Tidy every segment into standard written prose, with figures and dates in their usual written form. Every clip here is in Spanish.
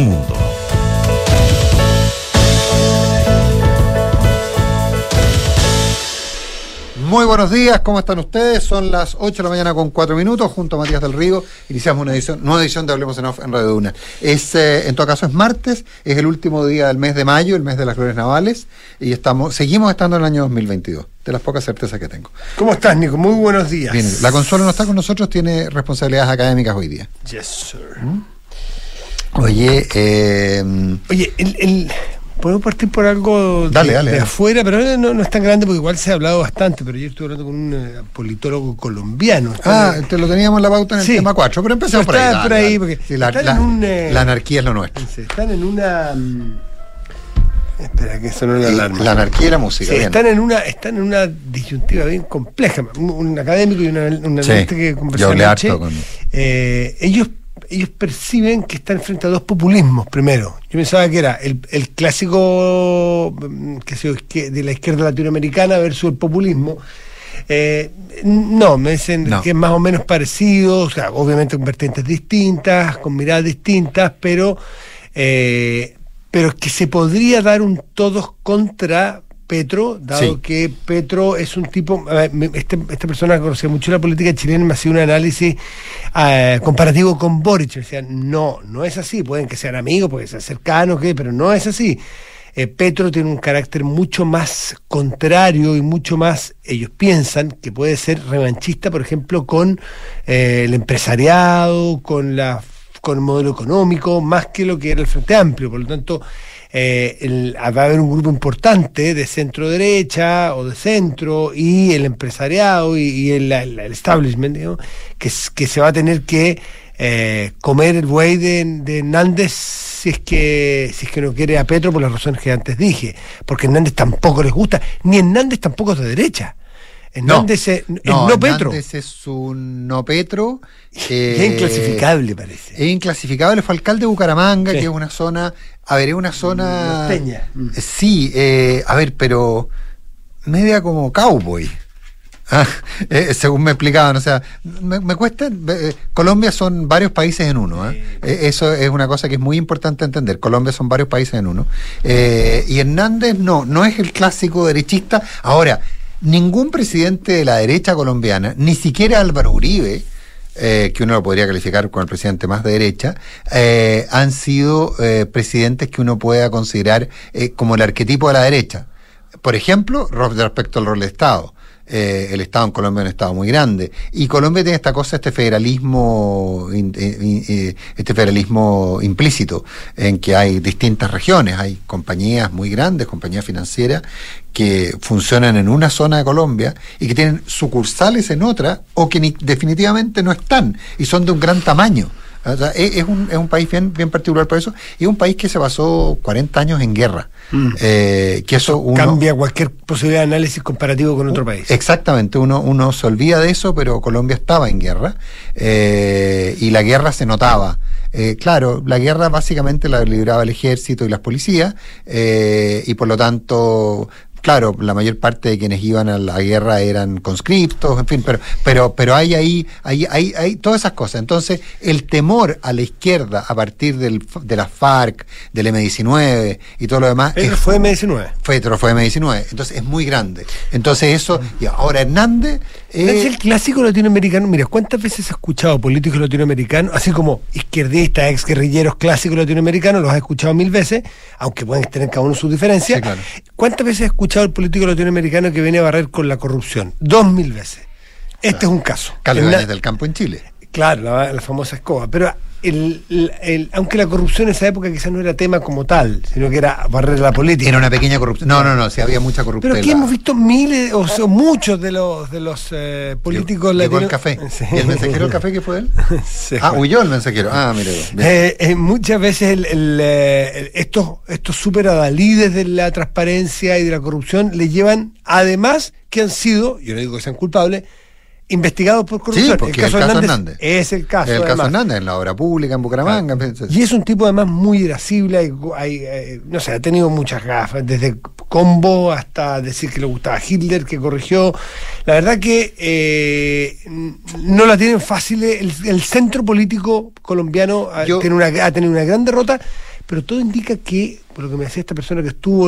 mundo. Muy buenos días, ¿cómo están ustedes? Son las 8 de la mañana con 4 minutos, junto a Matías del Río, iniciamos una nueva edición de Hablemos en Off en Radio Duna. En todo caso es martes, es el último día del mes de mayo, el mes de las glorias navales, y seguimos estando en el año 2022, de las pocas certezas que tengo. ¿Cómo estás, Nico? Muy buenos días. Bien, la Consuelo no está con nosotros, tiene responsabilidades académicas hoy día. Yes, sir. Oye, podemos partir por algo dale. afuera, pero no es tan grande porque igual se ha hablado bastante, pero yo estuve hablando con un politólogo colombiano. Te lo teníamos en la pauta en el tema 4, pero empecemos por ahí. Porque sí, la anarquía es lo nuestro. Están en una... Espera, que eso no es la alarma. La anarquía y la música. Sí, están en una disyuntiva bien compleja. Un académico y una analista que conversó anoche. Ellos perciben que están frente a dos populismos. Primero, yo pensaba que era el clásico de la izquierda latinoamericana versus el populismo. Me dicen que es más o menos parecido, o sea, obviamente con vertientes distintas, con miradas distintas, pero que se podría dar un todos contra Petro, dado que Petro es un tipo... esta persona conocía mucho la política chilena, me hacía un análisis comparativo con Boric. Me decía, no es así, pueden que sean amigos, pueden ser cercanos, pero no es así. Petro tiene un carácter mucho más contrario y mucho más, ellos piensan, que puede ser revanchista, por ejemplo, con el empresariado, con el modelo económico, más que lo que era el Frente Amplio. Por lo tanto, va a haber un grupo importante de centro derecha o de centro y el empresariado y el establishment, digamos, que se va a tener que comer el buey de Hernández si es que no quiere a Petro, por las razones que antes dije, porque Hernández tampoco les gusta, ni Hernández tampoco es de derecha. Hernández es no Petro. Hernández es un no Petro. Es inclasificable, parece. Es inclasificable, fue alcalde de Bucaramanga, que es una zona... es una zona... norteña. Sí, pero media como cowboy. Según me explicaban, o sea, me cuesta... Colombia son varios países en uno. Eso es una cosa que es muy importante entender. Colombia son varios países en uno. Y Hernández no es el clásico derechista. Ahora, ningún presidente de la derecha colombiana, ni siquiera Álvaro Uribe, que uno lo podría calificar como el presidente más de derecha, han sido presidentes que uno pueda considerar como el arquetipo de la derecha. Por ejemplo, respecto al rol de Estado. El Estado en Colombia es un Estado muy grande, y Colombia tiene esta cosa, este federalismo implícito, en que hay distintas regiones, hay compañías muy grandes, compañías financieras que funcionan en una zona de Colombia y que tienen sucursales en otra, o que definitivamente no están y son de un gran tamaño. O sea, es un país bien particular por eso, y es un país que se basó 40 años en guerra. Que eso cambia cualquier posibilidad de análisis comparativo con otro país. Exactamente, uno se olvida de eso, pero Colombia estaba en guerra, y la guerra se notaba. Claro, la guerra básicamente la libraba el ejército y las policías, y por lo tanto... Claro, la mayor parte de quienes iban a la guerra eran conscriptos, en fin, pero hay todas esas cosas. Entonces, el temor a la izquierda a partir de la FARC, del M-19 y todo lo demás... fue M-19. Fue M-19, entonces es muy grande. Entonces eso, y ahora Hernández... Es el clásico latinoamericano. Mira, ¿cuántas veces has escuchado políticos latinoamericanos, así como izquierdistas, exguerrilleros clásicos latinoamericanos, los has escuchado 1000 veces, aunque pueden tener cada uno sus diferencias? Sí, claro. ¿Cuántas veces has escuchado al político latinoamericano que viene a barrer con la corrupción? 2000 veces. Este es un caso. Calibanes del Campo en Chile. Claro, la famosa escoba. Pero aunque la corrupción en esa época quizás no era tema como tal, sino que era barrer la política. Era una pequeña corrupción. No, sí había mucha corrupción. Pero aquí hemos visto miles, o sea, muchos de los políticos latinos. Llegó el café. Sí. ¿Y el mensajero del café qué fue él? Sí. Huyó el mensajero. Mire. Muchas veces estos super adalides de la transparencia y de la corrupción le llevan, además, que han sido, yo no digo que sean culpables, investigados por corrupción. Sí, porque el caso Hernández es el caso. El caso Hernández en la obra pública en Bucaramanga. Claro. Y es un tipo además muy irascible, no sé, ha tenido muchas gafas, desde combo hasta decir que le gustaba Hitler, que corrigió. La verdad que no la tienen fácil. El centro político colombiano ha tenido una gran derrota, pero todo indica que, por lo que me decía esta persona que estuvo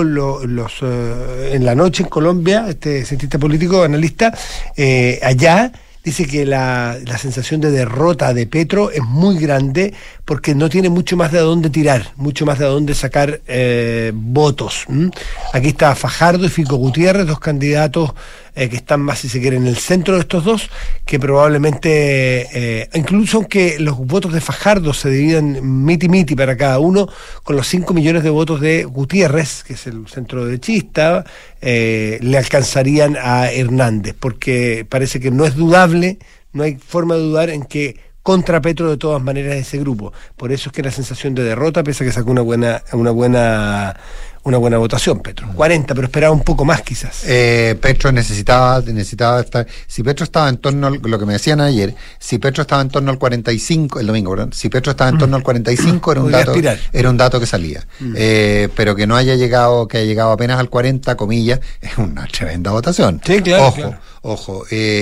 en la noche en Colombia, este cientista político, analista, allá, dice que la sensación de derrota de Petro es muy grande porque no tiene mucho más de dónde tirar, mucho más de dónde sacar votos. Aquí está Fajardo y Fico Gutiérrez, dos candidatos que están más, si se quiere, en el centro de estos dos, que probablemente, incluso aunque los votos de Fajardo se dividen miti para cada uno, con los 5 millones de votos de Gutiérrez, que es el centro derechista, le alcanzarían a Hernández, porque parece que no es dudable, no hay forma de dudar en que contra Petro de todas maneras ese grupo. Por eso es que la sensación de derrota, pese a que sacó una buena votación, Petro. 40, pero esperaba un poco más quizás. Petro necesitaba estar. Si Petro estaba en torno, lo que me decían ayer, si Petro estaba en torno al 45, el domingo, perdón, si Petro estaba en torno al 45, era un dato que salía. Pero que no haya llegado, que haya llegado apenas al 40, comillas, es una tremenda votación. Sí, claro. Ojo.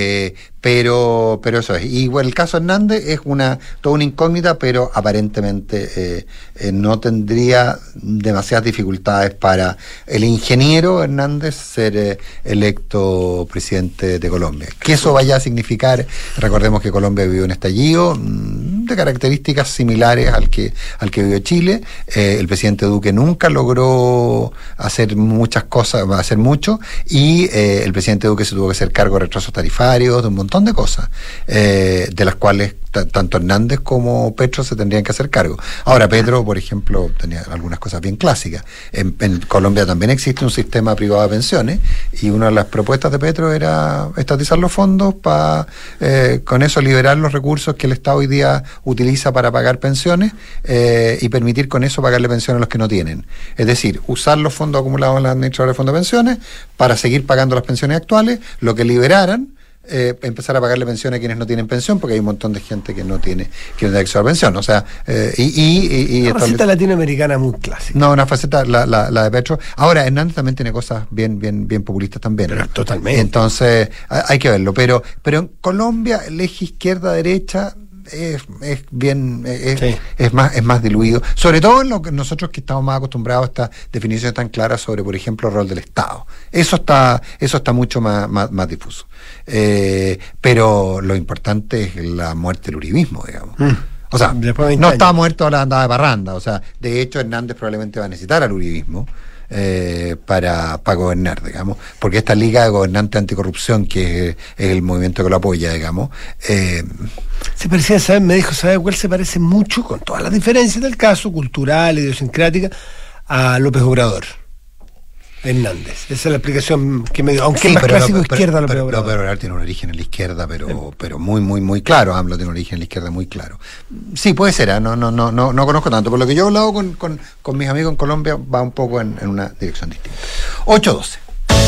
Pero eso es. Y bueno, el caso Hernández es toda una incógnita, pero aparentemente no tendría demasiadas dificultades para el ingeniero Hernández ser electo presidente de Colombia. Que eso vaya a significar, recordemos que Colombia vivió un estallido de características similares al que vivió Chile. El presidente Duque nunca logró hacer muchas cosas, hacer mucho, y el presidente Duque se tuvo que hacer cargo de retrasos tarifarios, de un montón de cosas, de las cuales tanto Hernández como Petro se tendrían que hacer cargo. Ahora, Petro, por ejemplo, tenía algunas cosas bien clásicas. En Colombia también existe un sistema privado de pensiones, y una de las propuestas de Petro era estatizar los fondos para con eso liberar los recursos que el Estado hoy día utiliza para pagar pensiones, y permitir con eso pagarle pensiones a los que no tienen. Es decir, usar los fondos acumulados en la administradora de fondos de pensiones para seguir pagando las pensiones actuales, lo que liberaran, empezar a pagarle pensiones a quienes no tienen pensión, porque hay un montón de gente que no tiene acceso a la pensión. O sea, una faceta latinoamericana muy clásica. No, una faceta, la de Petro. Ahora, Hernández también tiene cosas bien populistas también. Pero totalmente. Entonces, hay que verlo. Pero en Colombia, el eje izquierda-derecha es más diluido, sobre todo en lo que nosotros que estamos más acostumbrados a estas definiciones tan claras sobre, por ejemplo, el rol del Estado. Eso está mucho más difuso. Pero lo importante es la muerte del uribismo, digamos. O sea, no está muerto la andada de parranda. O sea, de hecho, Hernández probablemente va a necesitar al uribismo para gobernar, digamos, porque esta liga de gobernantes anticorrupción, que es el movimiento que lo apoya, digamos, se parecía, me dijo, ¿sabe cuál se parece mucho, con todas las diferencias del caso, cultural, idiosincrática, a López Obrador? Hernández, esa es la explicación que me dio, aunque sí, es más clásico izquierda. López Obrador tiene un origen en la izquierda, pero muy claro. AMLO tiene un origen en la izquierda muy claro. Sí, puede ser, no conozco tanto. Por lo que yo he hablado con mis amigos en Colombia, va un poco en una dirección distinta. 8:12.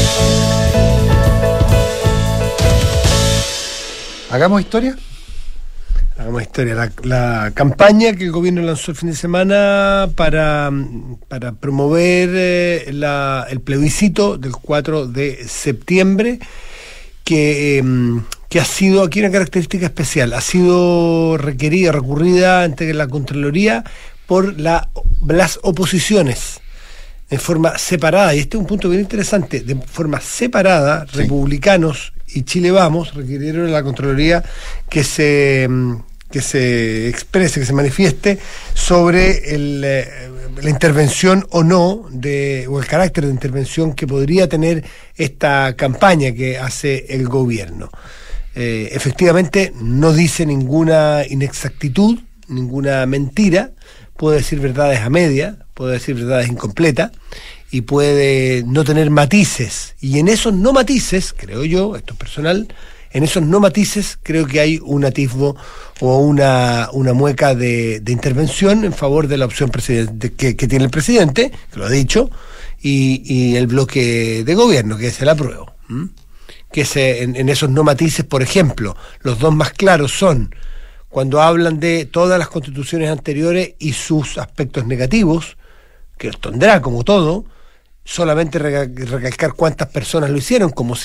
¿Hagamos historia? Hagamos historia. La campaña que el gobierno lanzó el fin de semana para promover el plebiscito del 4 de septiembre, que ha sido aquí una característica especial. Ha sido recurrida ante la Contraloría por las oposiciones en forma separada, y este es un punto bien interesante, de forma separada, sí. Republicanos y Chile Vamos requirieron a la Contraloría que se exprese, que se manifieste sobre la intervención o no, o el carácter de intervención que podría tener esta campaña que hace el gobierno. Efectivamente, no dice ninguna inexactitud, ninguna mentira, puede decir verdades a media, puede decir verdades incompletas, y puede no tener matices. Y en esos no matices, creo yo, esto es personal, en esos no matices creo que hay un atisbo o una mueca de intervención en favor de la opción que tiene el presidente, que lo ha dicho, y el bloque de gobierno, que es el apruebo. Que en esos no matices, por ejemplo, los dos más claros son cuando hablan de todas las constituciones anteriores y sus aspectos negativos, que los tendrá como todo, solamente recalcar cuántas personas lo hicieron, como si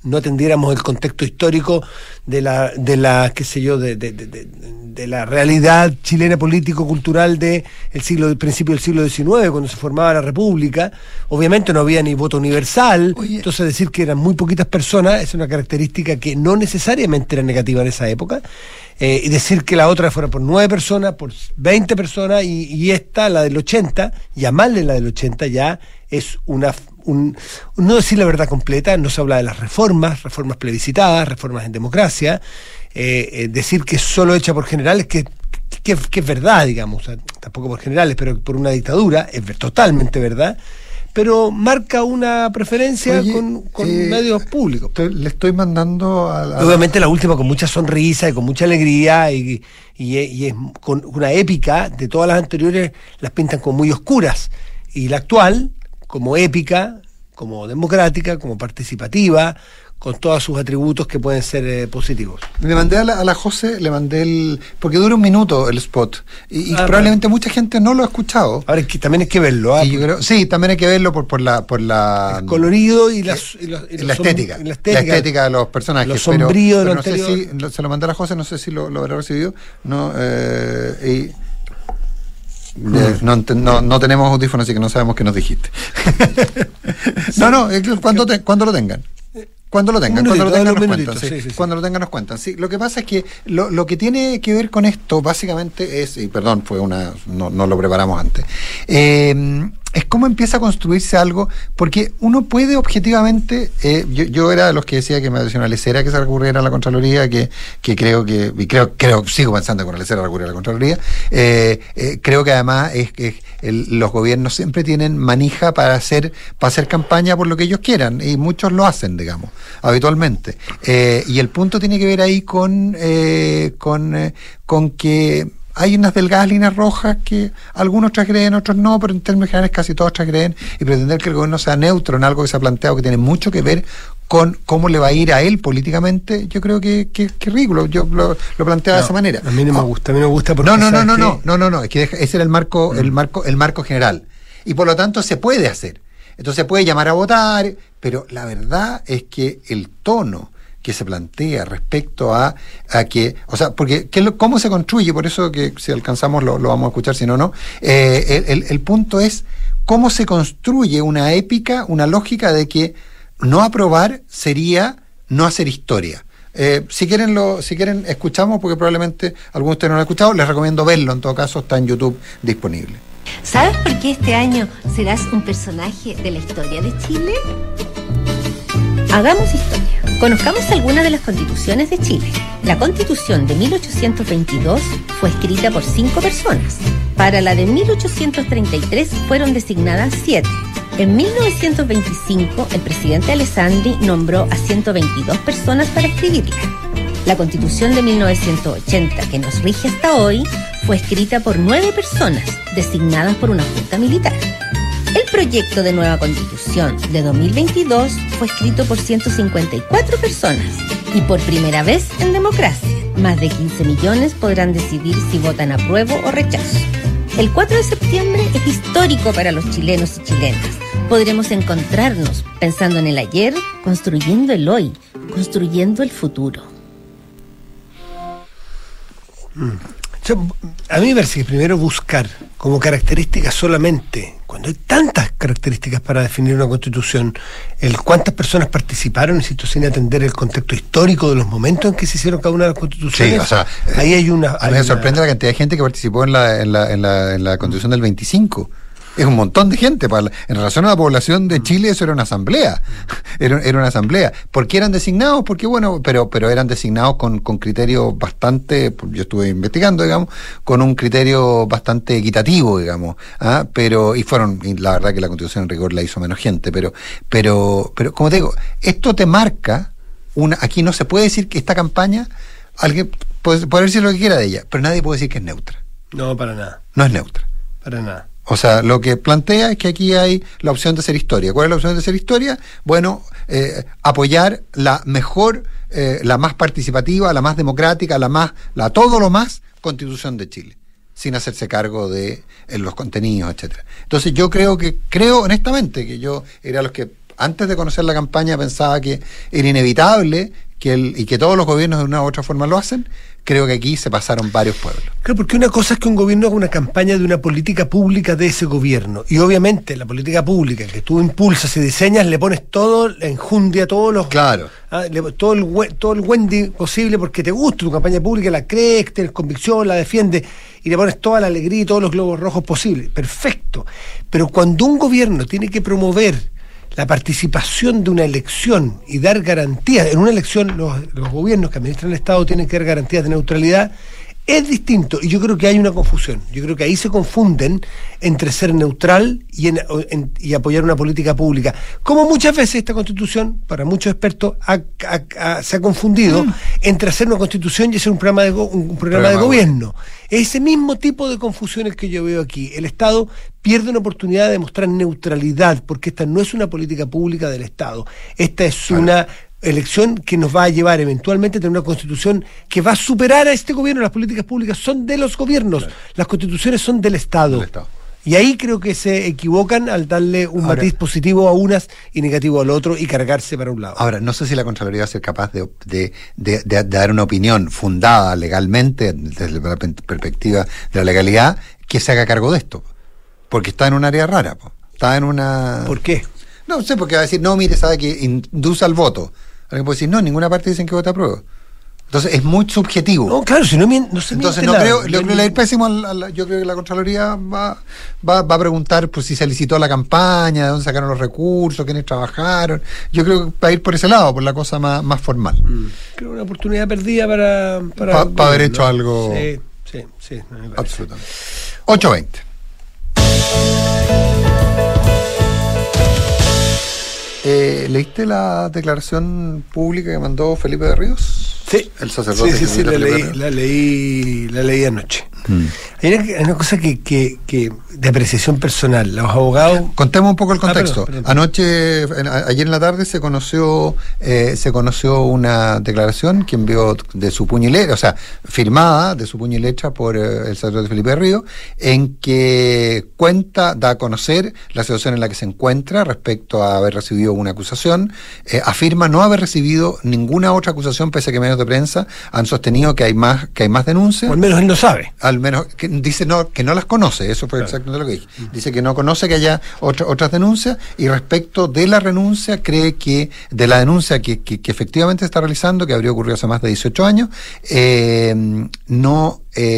no atendiéramos el contexto histórico de la qué sé yo, de la realidad chilena político-cultural del principio del siglo XIX, cuando se formaba la República. Obviamente no había ni voto universal. Oye, entonces decir que eran muy poquitas personas es una característica que no necesariamente era negativa en esa época. Y decir que la otra fuera por 9 personas, por 20 personas, y esta, la del 80, llamarle la del 80 ya es no decir la verdad completa. No se habla de las reformas plebiscitadas, reformas en democracia. Decir que es solo hecha por generales, que es verdad, digamos, o sea, tampoco por generales, pero por una dictadura, es totalmente verdad, pero marca una preferencia. Oye, con medios públicos. Le estoy mandando obviamente la última con mucha sonrisa y con mucha alegría, y es con una épica. De todas las anteriores las pintan como muy oscuras, y la actual como épica, como democrática, como participativa, con todos sus atributos que pueden ser positivos. Le mandé a la José, porque dura 1 minuto el spot, y probablemente mucha gente no lo ha escuchado. Ahora también hay que verlo. Sí, también hay que verlo por la el colorido y la estética. La estética de los personajes. Lo sombrío de lo anterior. No sé si se lo mandé a la José, no sé si lo habrá recibido. No, no tenemos audífonos, así que no sabemos qué nos dijiste. Cuando lo tengan. Cuando lo tengan nos cuentan. Cuando lo tengan nos cuentan. Sí, lo que pasa es que lo que tiene que ver con esto básicamente es, y perdón, no lo preparamos antes, es cómo empieza a construirse algo, porque uno puede objetivamente, yo era de los que decía que me parecía una lecera que se recurriera a la Contraloría, que creo, sigo pensando que una lecera recurrir a la Contraloría. Creo que además los gobiernos siempre tienen manija para hacer campaña por lo que ellos quieran, y muchos lo hacen, digamos, habitualmente. Y el punto tiene que ver ahí con que hay unas delgadas líneas rojas que algunos transgreden, otros no, pero en términos generales casi todos transgreden, y pretender que el gobierno sea neutro en algo que se ha planteado que tiene mucho que ver con cómo le va a ir a él políticamente, yo creo que es ridículo. Yo lo planteaba de esa manera. A mí no me gusta porque no, es que ese era el marco general, y por lo tanto se puede hacer. Entonces se puede llamar a votar, pero la verdad es que el tono que se plantea respecto a que, o sea, porque cómo se construye, por eso que si alcanzamos lo vamos a escuchar, si no. El punto es cómo se construye una épica, una lógica de que no aprobar sería no hacer historia. Si quieren escuchamos, porque probablemente algunos de ustedes no lo han escuchado. Les recomiendo verlo, en todo caso está en YouTube disponible. ¿Sabes por qué este año serás un personaje de la historia de Chile? Hagamos historia. Conozcamos algunas de las constituciones de Chile. La Constitución de 1822 fue escrita por 5 personas. Para la de 1833 fueron designadas 7. En 1925, el presidente Alessandri nombró a 122 personas para escribirla. La Constitución de 1980, que nos rige hasta hoy, fue escrita por 9 personas, designadas por una junta militar. El proyecto de nueva Constitución de 2022 fue escrito por 154 personas y por primera vez en democracia. Más de 15 millones podrán decidir si votan apruebo o rechazo. El 4 de septiembre es histórico para los chilenos y chilenas. Podremos encontrarnos pensando en el ayer, construyendo el hoy, construyendo el futuro. A mí me parece que primero buscar como características solamente, cuando hay tantas características para definir una constitución, cuántas personas participaron, insisto, sin atender el contexto histórico de los momentos en que se hicieron cada una de las constituciones. Sí, o sea, ahí hay una. A mí me sorprende la cantidad de gente que participó en la constitución del 25. Es un montón de gente. En relación a la población de Chile, eso era una asamblea. Era una asamblea. ¿Por qué eran designados? Porque, bueno, pero eran designados con criterios bastante, yo estuve investigando, digamos, con un criterio bastante equitativo, digamos. Y la verdad que la Constitución en rigor la hizo menos gente, pero como te digo, esto te marca aquí no se puede decir que esta campaña, alguien puede decir lo que quiera de ella, pero nadie puede decir que es neutra. No, para nada. No es neutra. Para nada. O sea, lo que plantea es que aquí hay la opción de hacer historia. ¿Cuál es la opción de hacer historia? Bueno, apoyar la mejor, la más participativa, la más democrática, todo lo más Constitución de Chile, sin hacerse cargo de los contenidos, etcétera. Entonces yo creo honestamente que yo era los que antes de conocer la campaña pensaba que era inevitable y que todos los gobiernos de una u otra forma lo hacen. Creo que aquí se pasaron varios pueblos. Claro, porque una cosa es que un gobierno haga una campaña de una política pública de ese gobierno, y obviamente la política pública que tú impulsas y diseñas, le pones todo, la enjundia, todos los... Claro. Todo el Wendy posible porque te gusta tu campaña pública, la crees, tienes convicción, la defiendes, y le pones toda la alegría y todos los globos rojos posibles. Perfecto. Pero cuando un gobierno tiene que promover la participación de una elección y dar garantías, en una elección los gobiernos que administran el Estado tienen que dar garantías de neutralidad, es distinto, y yo creo que hay una confusión. Yo creo que ahí se confunden entre ser neutral y apoyar una política pública. Como muchas veces esta Constitución, para muchos expertos, se ha confundido entre hacer una Constitución y hacer un programa de gobierno. Ese mismo tipo de confusiones que yo veo aquí. El Estado pierde una oportunidad de demostrar neutralidad, porque esta no es una política pública del Estado. Esta es una elección que nos va a llevar eventualmente a tener una constitución que va a superar a este gobierno. Las políticas públicas son de los gobiernos, las constituciones son del Estado. Y ahí creo que se equivocan al darle un matiz positivo a unas y negativo al otro y cargarse para un lado. Ahora, no sé si la Contraloría va a ser capaz de dar una opinión fundada legalmente, desde la perspectiva de la legalidad, que se haga cargo de esto. Porque está en un área rara. Está en una... ¿Por qué? No sé, porque va a decir, no, mire, sabe que induce al voto. Alguien puede decir, no, en ninguna parte dicen que vota a prueba. Entonces es muy subjetivo. No, claro, si no se entonces no nada. Creo le va a ir pésimo. Yo creo que la Contraloría va a preguntar pues, si se licitó la campaña, de dónde sacaron los recursos, quiénes trabajaron. Yo creo que va a ir por ese lado, por la cosa más formal. Creo una oportunidad perdida para haber hecho algo. Sí. Absolutamente. 8:20. ¿Leíste la declaración pública que mandó Felipe de Ríos? Sí. El sacerdote. Sí, la leí anoche. Hay una cosa que de apreciación personal. Los abogados... Contemos un poco el contexto. Perdón. Ayer en la tarde se conoció una declaración que envió de su puño y letra, o sea, firmada de su puño y letra por el sacerdote Felipe de Ríos, en que da a conocer la situación en la que se encuentra respecto a haber recibido una acusación. Afirma no haber recibido ninguna otra acusación, pese a que medios de prensa han sostenido que hay más denuncias. O al menos él no sabe. Al menos que dice que no las conoce, eso fue exactamente lo que dije. Dice que no conoce que haya otras denuncias, y respecto de la renuncia, cree que de la denuncia que efectivamente se está realizando, que habría ocurrido hace más de 18 años, él no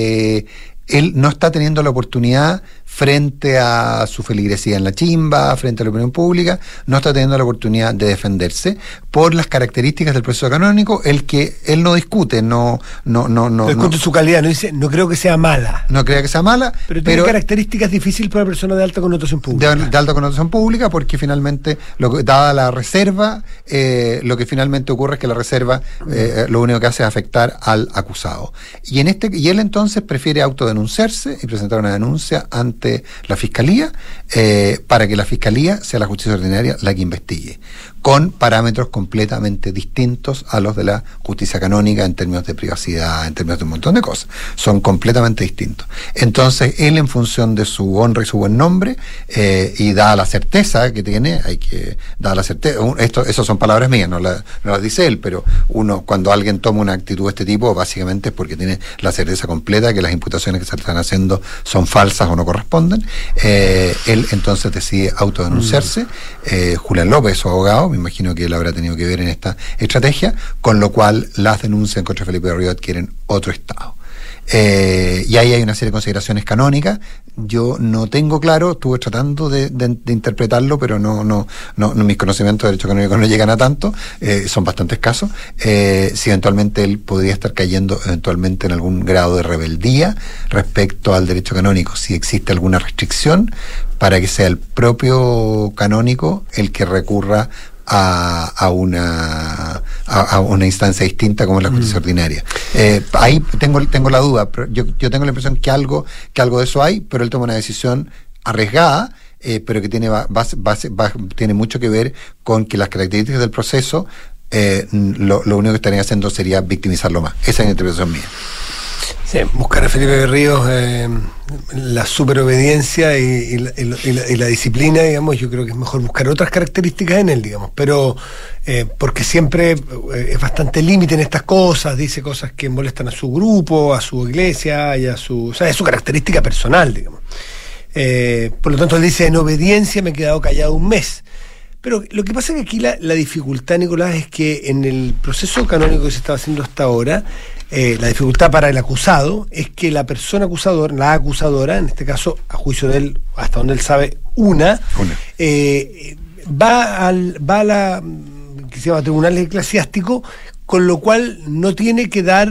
está teniendo la oportunidad, frente a su feligresía en la chimba, frente a la opinión pública, no está teniendo la oportunidad de defenderse por las características del proceso canónico, el que él no discute, no discute su calidad, no creo que sea mala. No creo que sea mala, pero tiene características difíciles para persona de alta connotación pública. De alta connotación pública, porque finalmente, dada la reserva, lo que finalmente ocurre es que la reserva lo único que hace es afectar al acusado. Y él entonces prefiere autodenunciarse y presentar una denuncia ante la Fiscalía, para que la Fiscalía sea la justicia ordinaria la que investigue, con parámetros completamente distintos a los de la justicia canónica en términos de privacidad, en términos de un montón de cosas. Son completamente distintos. Entonces, él, en función de su honra y su buen nombre, y dada la certeza que tiene, eso son palabras mías, no las dice él, pero uno, cuando alguien toma una actitud de este tipo, básicamente es porque tiene la certeza completa que las imputaciones que se están haciendo son falsas o no corresponden. Él entonces decide autodenunciarse. Julián López, su abogado, me imagino que él habrá tenido que ver en esta estrategia, con lo cual las denuncias en contra de Felipe de Ríos adquieren otro estado. Y ahí hay una serie de consideraciones canónicas. Yo no tengo claro, estuve tratando de interpretarlo, pero no mis conocimientos de derecho canónico no llegan a tanto, son bastante escasos. Si eventualmente él podría estar cayendo eventualmente en algún grado de rebeldía respecto al derecho canónico, si existe alguna restricción para que sea el propio canónico el que recurra a una instancia distinta como es la justicia ordinaria. Ahí tengo la duda, pero yo tengo la impresión que algo de eso hay, pero él toma una decisión arriesgada, pero que tiene mucho que ver con que las características del proceso, lo único que estarían haciendo sería victimizarlo más. Esa es la interpretación mía. Sí, buscar a Felipe Berríos la superobediencia y la disciplina, digamos, yo creo que es mejor buscar otras características en él, digamos, pero porque siempre es bastante límite en estas cosas, dice cosas que molestan a su grupo, a su iglesia, y o sea, es su característica personal, digamos. Por lo tanto, él dice, en obediencia me he quedado callado un mes. Pero lo que pasa es que aquí la dificultad, Nicolás, es que en el proceso canónico que se estaba haciendo hasta ahora, la dificultad para el acusado es que la persona acusadora, la acusadora, en este caso, a juicio de él, hasta donde él sabe, va a la que se llama tribunal eclesiástico, con lo cual no tiene que dar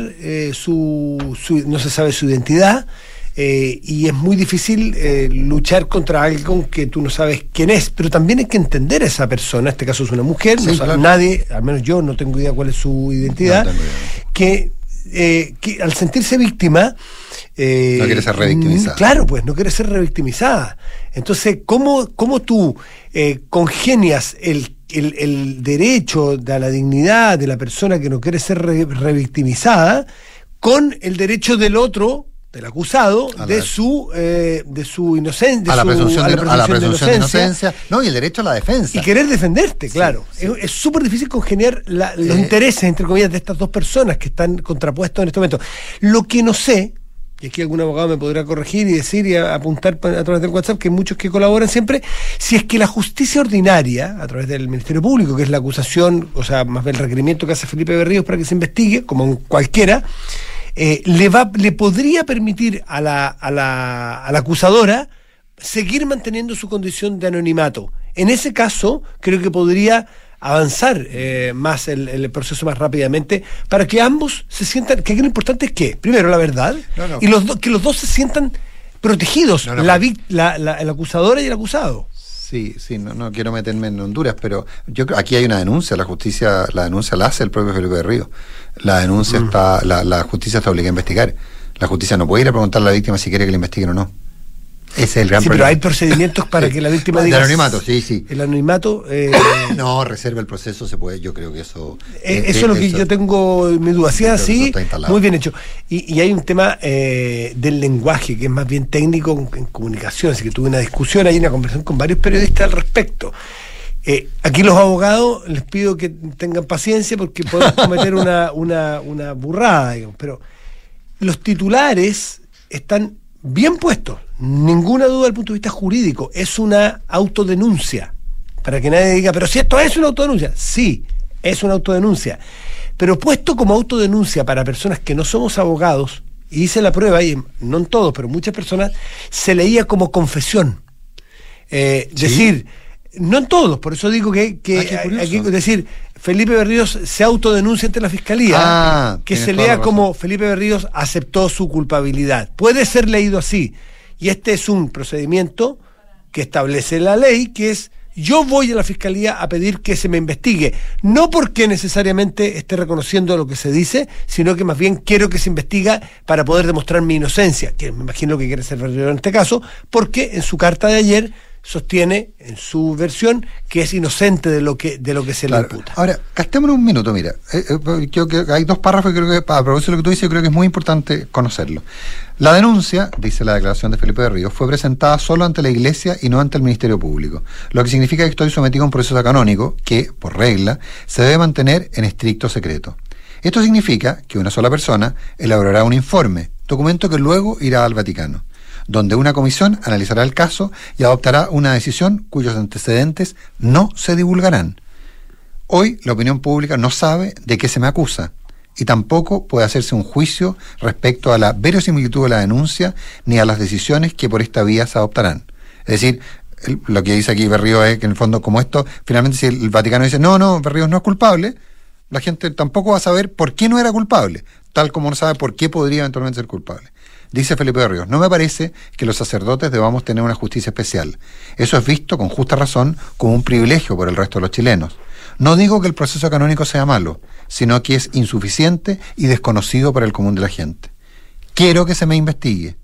no se sabe su identidad. Y es muy difícil luchar contra alguien que tú no sabes quién es, pero también hay que entender a esa persona, en este caso es una mujer, sí, no sabe nadie, al menos yo no tengo idea cuál es su identidad, que al sentirse víctima no quiere ser revictimizada. Claro, pues no quiere ser revictimizada. Entonces, ¿cómo tú congenias el derecho a la dignidad de la persona que no quiere ser revictimizada con el derecho del otro, del acusado, de su inocencia, a la presunción de inocencia, no, y el derecho a la defensa. Y querer defenderte, claro. Sí. Es súper difícil congeniar los intereses, entre comillas, de estas dos personas que están contrapuestos en este momento. Lo que no sé, y aquí algún abogado me podrá corregir y decir y apuntar a través del WhatsApp, que hay muchos que colaboran siempre, si es que la justicia ordinaria, a través del Ministerio Público, que es la acusación, o sea, más bien el requerimiento que hace Felipe Berríos para que se investigue, como en cualquiera, le podría permitir a la acusadora seguir manteniendo su condición de anonimato. En ese caso, creo que podría avanzar más el proceso más rápidamente para que ambos se sientan, que aquí lo importante es que, primero, la verdad, y que los dos se sientan protegidos, la acusadora y el acusado. Sí, no quiero meterme en Honduras, pero aquí hay una denuncia, la denuncia la hace el propio Felipe Berríos. La denuncia la justicia está obligada a investigar. La justicia no puede ir a preguntarle a la víctima si quiere que le investiguen o no. Ese es el gran problema. Pero hay procedimientos para que la víctima diga... El anonimato, sí. El anonimato... No, reserva el proceso, se puede, yo creo que eso... eso es lo que yo tengo mi duda. Si es así, muy bien hecho. Y hay un tema del lenguaje, que es más bien técnico en comunicación, así que tuve una discusión, hay una conversación con varios periodistas al respecto. Aquí los abogados les pido que tengan paciencia porque podemos cometer una burrada, digamos, pero los titulares están bien puestos, ninguna duda desde el punto de vista jurídico, es una autodenuncia, para que nadie diga, pero si esto es una autodenuncia, sí, es una autodenuncia, pero puesto como autodenuncia para personas que no somos abogados, y hice la prueba, y no en todos, pero muchas personas, se leía como confesión, ¿sí? Decir, no en todos, por eso digo que hay que decir, Felipe Berríos se autodenuncia ante la Fiscalía, que se lea como Felipe Berríos aceptó su culpabilidad. Puede ser leído así, y este es un procedimiento que establece la ley, que es, yo voy a la Fiscalía a pedir que se me investigue, no porque necesariamente esté reconociendo lo que se dice, sino que más bien quiero que se investiga para poder demostrar mi inocencia, que me imagino que quiere ser Berríos en este caso, porque en su carta de ayer sostiene en su versión que es inocente de lo que se le imputa. Ahora, gastémonos un minuto, mira, creo que hay dos párrafos y creo que, a propósito de lo que tú dices, yo creo que es muy importante conocerlo. La denuncia, dice la declaración de Felipe Berríos, fue presentada solo ante la Iglesia y no ante el Ministerio Público, lo que significa que estoy sometido a un proceso canónico que, por regla, se debe mantener en estricto secreto. Esto significa que una sola persona elaborará un informe, documento que luego irá al Vaticano, donde una comisión analizará el caso y adoptará una decisión cuyos antecedentes no se divulgarán. Hoy la opinión pública no sabe de qué se me acusa y tampoco puede hacerse un juicio respecto a la verosimilitud de la denuncia ni a las decisiones que por esta vía se adoptarán. Es decir, lo que dice aquí Berríos es que en el fondo, como esto, finalmente si el Vaticano dice no, Berríos no es culpable, la gente tampoco va a saber por qué no era culpable, tal como no sabe por qué podría eventualmente ser culpable. Dice Felipe Berríos, no me parece que los sacerdotes debamos tener una justicia especial. Eso es visto con justa razón como un privilegio por el resto de los chilenos. No digo que el proceso canónico sea malo, sino que es insuficiente y desconocido para el común de la gente. Quiero que se me investigue.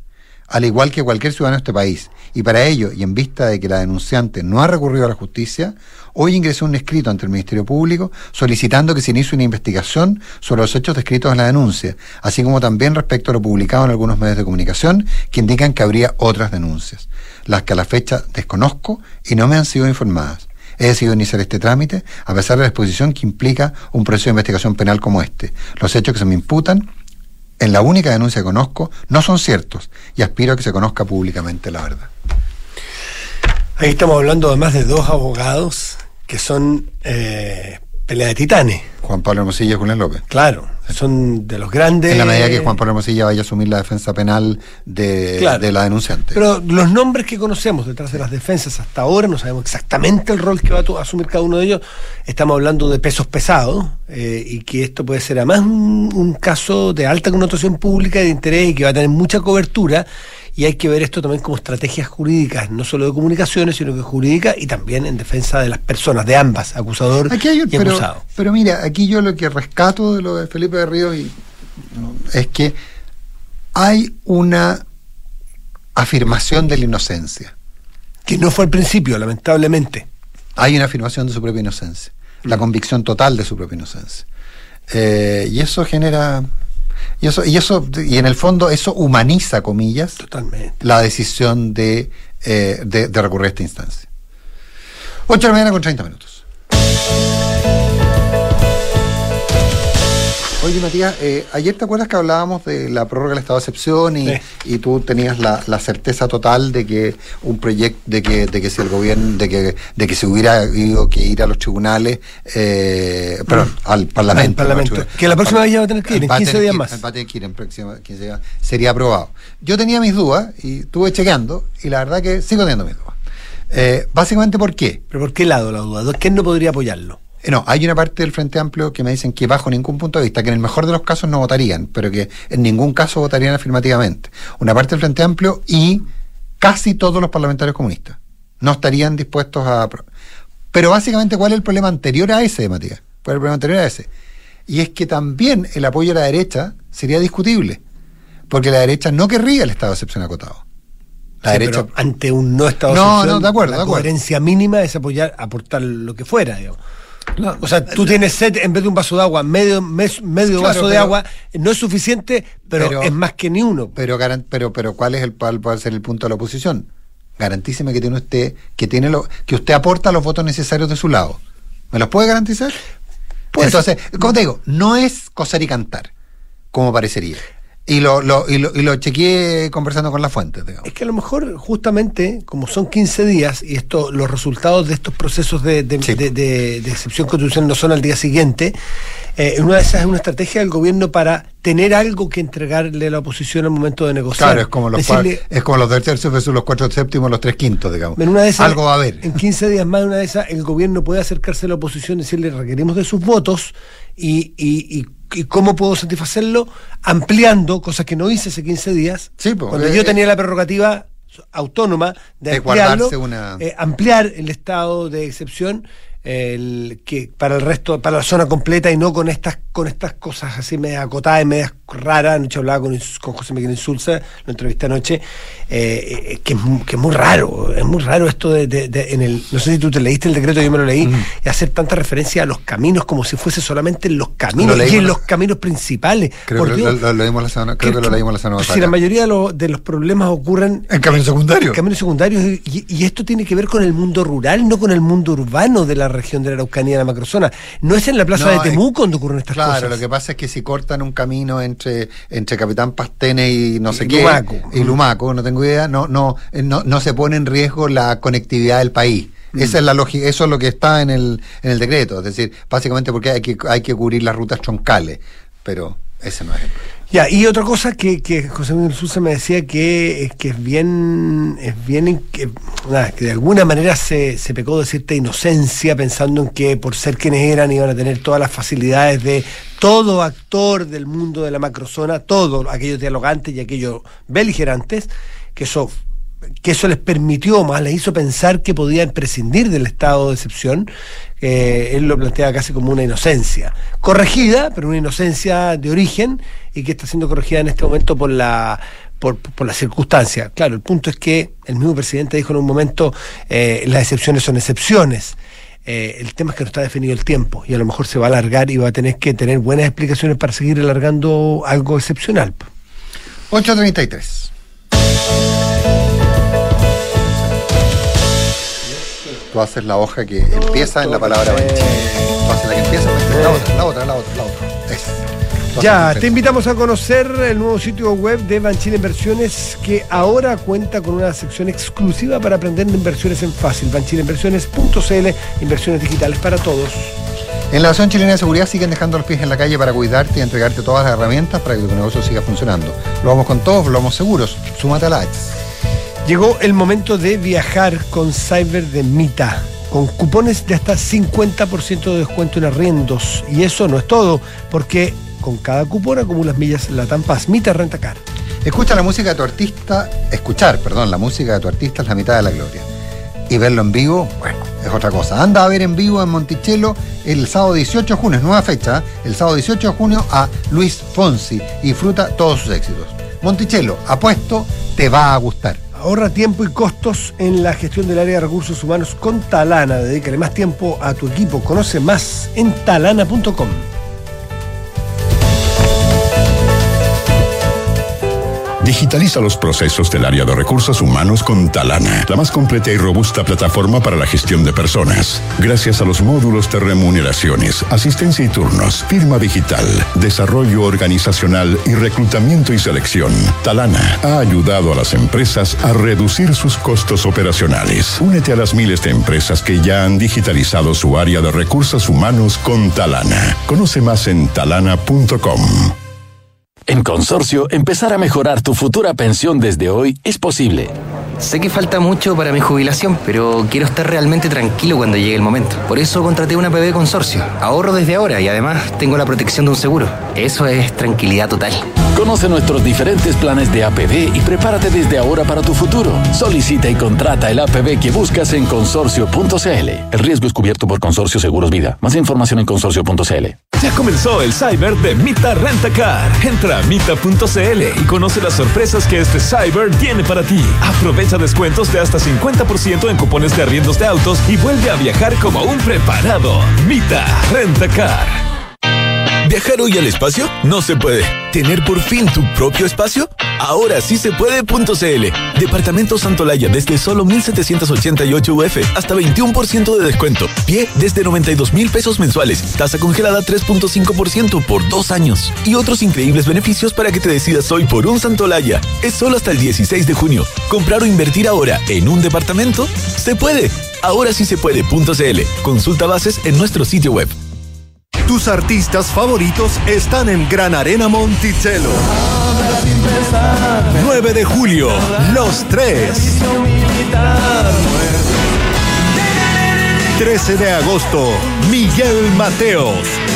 al igual que cualquier ciudadano de este país. Y para ello, y en vista de que la denunciante no ha recurrido a la justicia, hoy ingresó un escrito ante el Ministerio Público solicitando que se inicie una investigación sobre los hechos descritos en la denuncia, así como también respecto a lo publicado en algunos medios de comunicación que indican que habría otras denuncias, las que a la fecha desconozco y no me han sido informadas. He decidido iniciar este trámite a pesar de la exposición que implica un proceso de investigación penal como este. Los hechos que se me imputan en la única denuncia que conozco no son ciertos y aspiro a que se conozca públicamente la verdad. Ahí estamos hablando además de dos abogados que son pelea de titanes. Juan Pablo Hermosilla y Julián López. Claro, son de los grandes. En la medida que Juan Pablo Hermosilla vaya a asumir la defensa penal de la denunciante. Pero los nombres que conocemos detrás de las defensas hasta ahora, no sabemos exactamente el rol que va a asumir cada uno de ellos. Estamos hablando de pesos pesados y que esto puede ser además un caso de alta connotación pública y de interés y que va a tener mucha cobertura. Y hay que ver esto también como estrategias jurídicas, no solo de comunicaciones, sino que jurídicas y también en defensa de las personas, de ambas, acusador y acusado. Pero mira, aquí yo lo que rescato de lo de Felipe de Ríos es que hay una afirmación de la inocencia. Que no fue al principio, lamentablemente. Hay una afirmación de su propia inocencia, la convicción total de su propia inocencia. Y eso genera... Y en el fondo eso humaniza, comillas, totalmente la decisión de recurrir a esta instancia. 8 de la mañana con 30 minutos. Oye, Matías, ayer te acuerdas que hablábamos de la prórroga del estado de excepción y tú tenías la certeza total de que un proyecto, de que si el gobierno, de que se hubiera ido que ir a los tribunales, al Parlamento. Que la próxima vez ya va a tener que ir, en 15 días más. Va a tener que ir en próxima 15 días, sería aprobado. Yo tenía mis dudas y estuve chequeando y la verdad que sigo teniendo mis dudas. Básicamente, ¿por qué? ¿Pero por qué lado la duda? ¿Quién no podría apoyarlo? No, hay una parte del Frente Amplio que me dicen que bajo ningún punto de vista, que en el mejor de los casos no votarían, pero que en ningún caso votarían afirmativamente. Una parte del Frente Amplio y casi todos los parlamentarios comunistas no estarían dispuestos a... Pero básicamente, ¿cuál es el problema anterior a ese, Matías? ¿Cuál es el problema anterior a ese? Y es que también el apoyo a la derecha sería discutible, porque la derecha no querría el estado de excepción acotado. La derecha... Pero ante un no estado de excepción, de acuerdo, la coherencia mínima es aportar lo que fuera, digamos. No, o sea, tú tienes sed en vez de un vaso de agua, medio vaso de agua, no es suficiente, pero es más que ni uno. Pero ¿cuál es puede ser el punto de la oposición? Garantíceme que que usted aporta los votos necesarios de su lado. ¿Me los puede garantizar? Pues, entonces, como te digo, no es coser y cantar, como parecería. Y lo chequeé conversando con las fuentes, digamos. Es que a lo mejor, justamente, como son 15 días, y los resultados de estos procesos de excepción constitucional no son al día siguiente, una de esas es una estrategia del gobierno para tener algo que entregarle a la oposición al momento de negociar. Claro, es como los tercios versus los 4/7, los 3/5, digamos. En una de esas, algo va a haber. En 15 días más, una de esas, el gobierno puede acercarse a la oposición y decirle, requerimos de sus votos y cómo puedo satisfacerlo, ampliando, cosas que no hice hace 15 días, cuando yo tenía la prerrogativa autónoma de ampliarlo, ampliar el estado de excepción que para el resto, para la zona completa y no con estas cosas así medio acotadas y medias raras. Anoche hablaba con José Miguel Insulza, lo entrevisté anoche, que es muy raro esto no sé si tú te leíste el decreto, yo me lo leí, y hacer tanta referencia a los caminos como si fuese solamente en los caminos y en los caminos principales. Creo que lo leímos la semana pasada. Si la mayoría de los problemas ocurren en caminos secundarios. Y esto tiene que ver con el mundo rural, no con el mundo urbano de la región de la Araucanía, de la macrozona. No es en la plaza de Temuco donde ocurren estas cosas. Claro, lo que pasa es que si cortan un camino entre Capitán Pastene y no sé qué, Lumaco, no tengo idea, no se pone en riesgo la conectividad del país. Esa es la lógica, eso es lo que está en el decreto, es decir, básicamente porque hay que cubrir las rutas troncales, pero ese no es el problema. Ya, y otra cosa que José Miguel Sousa me decía que de alguna manera se pecó de cierta inocencia, pensando en que por ser quienes eran iban a tener todas las facilidades de todo actor del mundo de la macrozona, todos aquellos dialogantes y aquellos beligerantes, que eso les permitió, más les hizo pensar que podían prescindir del estado de excepción. Él lo planteaba casi como una inocencia corregida, pero una inocencia de origen, y que está siendo corregida en este momento por la por la circunstancia. Claro, el punto es que el mismo presidente dijo en un momento, las excepciones son excepciones. El tema es que no está definido el tiempo y a lo mejor se va a alargar y va a tener que tener buenas explicaciones para seguir alargando algo excepcional. 8:33. Tú haces la hoja que empieza en la palabra Banchile. Tú haces la que empieza en la otra. Esa. Ya, te invitamos a conocer el nuevo sitio web de Banchile Inversiones, que ahora cuenta con una sección exclusiva para aprender de inversiones en fácil. banchileinversiones.cl, inversiones digitales para todos. En la Asociación Chilena de Seguridad siguen dejando los pies en la calle para cuidarte y entregarte todas las herramientas para que tu negocio siga funcionando. Lo vamos con todos, lo vamos seguros. Súmate a la H. Llegó el momento de viajar con Cyber de Mita, con cupones de hasta 50% de descuento en arriendos. Y eso no es todo, porque con cada cupón acumulas millas en la Tampaz Mita Rentacar. Escuchar la música de tu artista es la mitad de la gloria. Y verlo en vivo, bueno, es otra cosa. Anda a ver en vivo en Monticello el sábado 18 de junio, es nueva fecha, el sábado 18 de junio a Luis Fonsi y disfruta todos sus éxitos. Monticello, apuesto, te va a gustar. Ahorra tiempo y costos en la gestión del área de recursos humanos con Talana. Dedícale más tiempo a tu equipo. Conoce más en talana.com. Digitaliza los procesos del área de recursos humanos con Talana, la más completa y robusta plataforma para la gestión de personas. Gracias a los módulos de remuneraciones, asistencia y turnos, firma digital, desarrollo organizacional y reclutamiento y selección, Talana ha ayudado a las empresas a reducir sus costos operacionales. Únete a las miles de empresas que ya han digitalizado su área de recursos humanos con Talana. Conoce más en talana.com. En Consorcio, empezar a mejorar tu futura pensión desde hoy es posible. Sé que falta mucho para mi jubilación, pero quiero estar realmente tranquilo cuando llegue el momento. Por eso contraté una APB Consorcio. Ahorro desde ahora y además tengo la protección de un seguro. Eso es tranquilidad total. Conoce nuestros diferentes planes de APB y prepárate desde ahora para tu futuro. Solicita y contrata el APB que buscas en consorcio.cl. El riesgo es cubierto por Consorcio Seguros Vida. Más información en consorcio.cl. Ya comenzó el Cyber de Mita Rentacar. Entra a mita.cl y conoce las sorpresas que este Cyber tiene para ti. Aprovecha descuentos de hasta 50% en cupones de arriendos de autos y vuelve a viajar como un preparado. Mita Rentacar. ¿Viajar hoy al espacio? No se puede. ¿Tener por fin tu propio espacio? Ahora sí se puede.cl. Departamento Santolaya desde solo 1,788 UF, hasta 21% de descuento. Pie desde 92,000 pesos mensuales. Tasa congelada 3.5% por 2 años. Y otros increíbles beneficios para que te decidas hoy por un Santolaya. Es solo hasta el 16 de junio. ¿Comprar o invertir ahora en un departamento? ¡Se puede! Ahora sí se puede.cl. Consulta bases en nuestro sitio web. Tus artistas favoritos están en Gran Arena Monticello. 9 de julio, Los Tres. 13 de agosto, Miguel Mateos.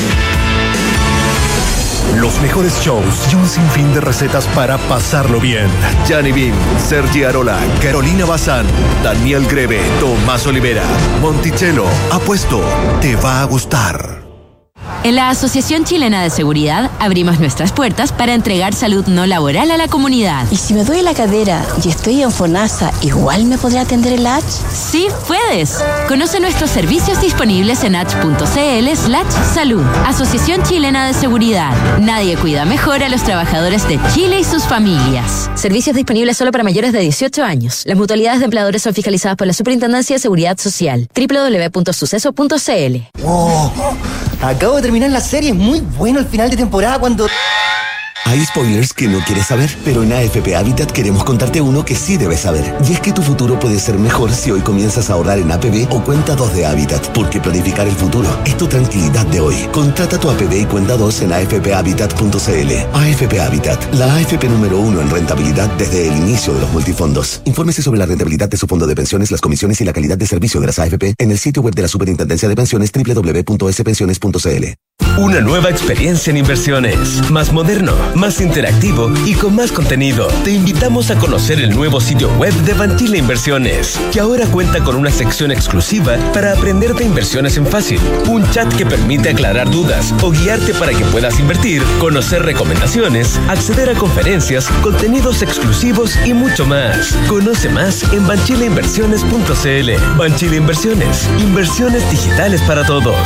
Los mejores shows y un sinfín de recetas para pasarlo bien. Gianni Bean, Sergi Arola, Carolina Bazán, Daniel Greve, Tomás Olivera. Monticello, apuesto, te va a gustar. En la Asociación Chilena de Seguridad abrimos nuestras puertas para entregar salud no laboral a la comunidad. ¿Y si me duele la cadera y estoy en FONASA, igual me podrá atender el H? ¡Sí, puedes! Conoce nuestros servicios disponibles en h.cl/salud. Asociación Chilena de Seguridad. Nadie cuida mejor a los trabajadores de Chile y sus familias. Servicios disponibles solo para mayores de 18 años. Las mutualidades de empleadores son fiscalizadas por la Superintendencia de Seguridad Social. www.suceso.cl. ¡Oh! Acabo de terminar la serie, es muy bueno el final de temporada cuando... Hay spoilers que no quieres saber, pero en AFP Habitat queremos contarte uno que sí debes saber. Y es que tu futuro puede ser mejor si hoy comienzas a ahorrar en APB o cuenta 2 de Habitat, porque planificar el futuro es tu tranquilidad de hoy. Contrata tu APB y cuenta 2 en afphabitat.cl. AFP Habitat, la AFP número 1 en rentabilidad desde el inicio de los multifondos. Infórmese sobre la rentabilidad de su fondo de pensiones, las comisiones y la calidad de servicio de las AFP en el sitio web de la Superintendencia de Pensiones www.spensiones.cl. Una nueva experiencia en inversiones, más moderno, más interactivo y con más contenido. Te invitamos a conocer el nuevo sitio web de Banchile Inversiones, que ahora cuenta con una sección exclusiva para aprender de inversiones en fácil, un chat que permite aclarar dudas o guiarte para que puedas invertir, conocer recomendaciones, acceder a conferencias, contenidos exclusivos y mucho más. Conoce más en banchileinversiones.cl. Banchile Inversiones, inversiones digitales para todos.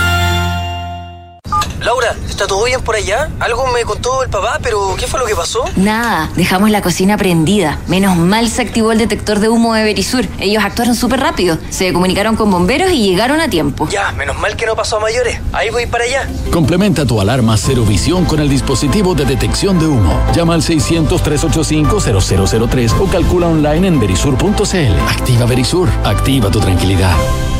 Laura, ¿está todo bien por allá? Algo me contó el papá, pero ¿qué fue lo que pasó? Nada, dejamos la cocina prendida. Menos mal se activó el detector de humo de Verisur. Ellos actuaron súper rápido. Se comunicaron con bomberos y llegaron a tiempo. Ya, menos mal que no pasó a mayores. Ahí voy para allá. Complementa tu alarma Cero Visión con el dispositivo de detección de humo. Llama al 600-385-0003 o calcula online en verisur.cl. Activa Verisur. Activa tu tranquilidad.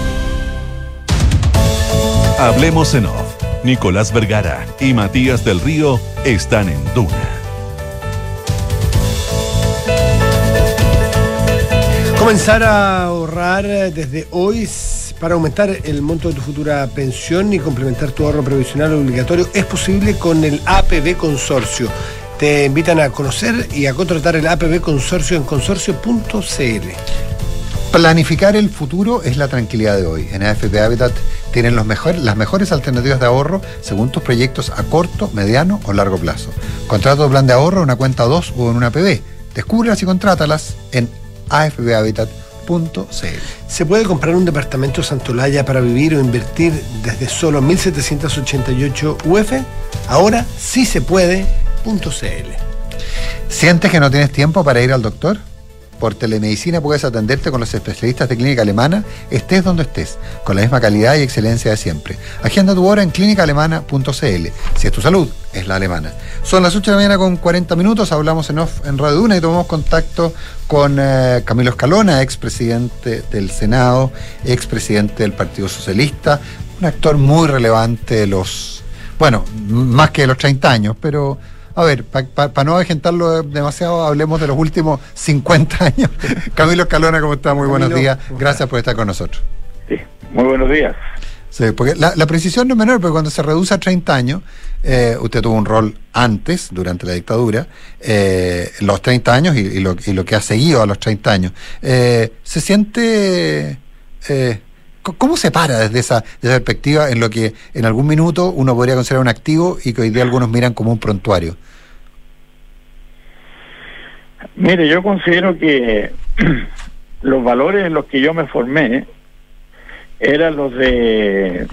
Hablemos en off. Nicolás Vergara y Matías del Río están en Duna. Comenzar a ahorrar desde hoy para aumentar el monto de tu futura pensión y complementar tu ahorro previsional obligatorio es posible con el APB Consorcio. Te invitan a conocer y a contratar el APB Consorcio en consorcio.cl. Planificar el futuro es la tranquilidad de hoy. En AFP Habitat tienen las mejores alternativas de ahorro según tus proyectos a corto, mediano o largo plazo. Contrata tu plan de ahorro en una cuenta 2 o en una APB. Descúbrelas y contrátalas en afphabitat.cl. ¿Se puede comprar un departamento Santolaya para vivir o invertir desde solo 1.788 UF? Ahora sí se puede.cl. ¿Sientes que no tienes tiempo para ir al doctor? Por telemedicina puedes atenderte con los especialistas de Clínica Alemana, estés donde estés, con la misma calidad y excelencia de siempre. Agenda tu hora en clínicaalemana.cl. Si es tu salud, es la alemana. Son las 8 de la mañana con 40 minutos, hablamos en off en Radio Duna y tomamos contacto con Camilo Escalona, expresidente del Senado, expresidente del Partido Socialista, un actor muy relevante de más que de los 30 años, pero... A ver, para no agentarlo demasiado, hablemos de los últimos 50 años. Camilo Escalona, ¿cómo está? Muy buenos días. Gracias por estar con nosotros. Sí, muy buenos días. Sí, porque la precisión no es menor, porque cuando se reduce a 30 años, usted tuvo un rol antes, durante la dictadura, los 30 años y lo que ha seguido a los 30 años. ¿Se siente... ¿Cómo se para desde esa perspectiva en lo que en algún minuto uno podría considerar un activo y que hoy día algunos miran como un prontuario? Mire, yo considero que los valores en los que yo me formé eran los de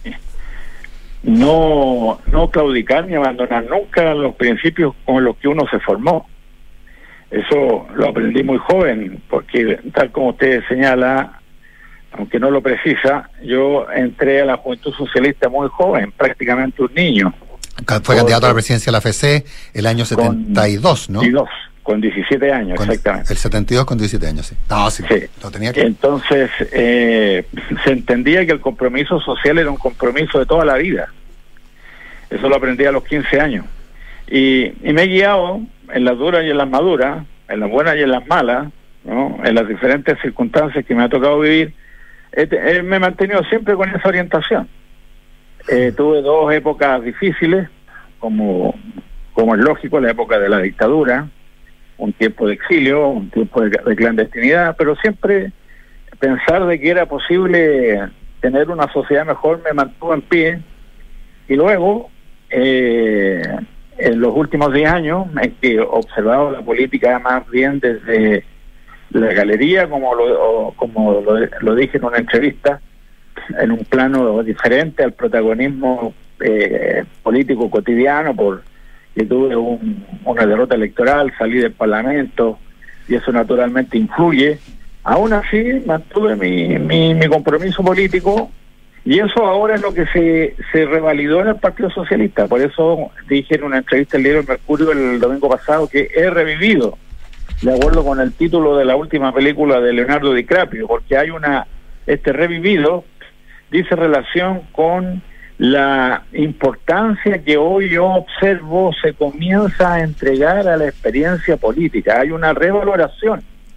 no claudicar ni abandonar nunca los principios con los que uno se formó. Eso lo aprendí muy joven, porque tal como usted señala, aunque no lo precisa, yo entré a la Juventud Socialista muy joven, prácticamente un niño. Fue candidato a la presidencia de la FC el año 72, ¿no? Con 17 años, exactamente. El 72 con 17 años, sí. No, sí. Lo tenía que... Entonces, se entendía que el compromiso social era un compromiso de toda la vida. Eso lo aprendí a los 15 años. Y me he guiado en las duras y en las maduras, en las buenas y en las malas, ¿no? En las diferentes circunstancias que me ha tocado vivir. Me he mantenido siempre con esa orientación. Tuve dos épocas difíciles, como es lógico, la época de la dictadura, un tiempo de exilio, un tiempo de clandestinidad, pero siempre pensar de que era posible tener una sociedad mejor me mantuvo en pie. Y luego, en los últimos 10 años, en que he observado la política más bien desde la galería, como lo dije en una entrevista, en un plano diferente al protagonismo político cotidiano, porque tuve una derrota electoral, salí del Parlamento y eso naturalmente influye. Aún así mantuve mi compromiso político y eso ahora es lo que se revalidó en el Partido Socialista. Por eso dije en una entrevista al diario Mercurio el domingo pasado que he revivido, de acuerdo con el título de la última película de Leonardo DiCaprio, porque hay este revivido dice relación con la importancia que hoy yo observo se comienza a entregar a la experiencia política. Hay una revaloración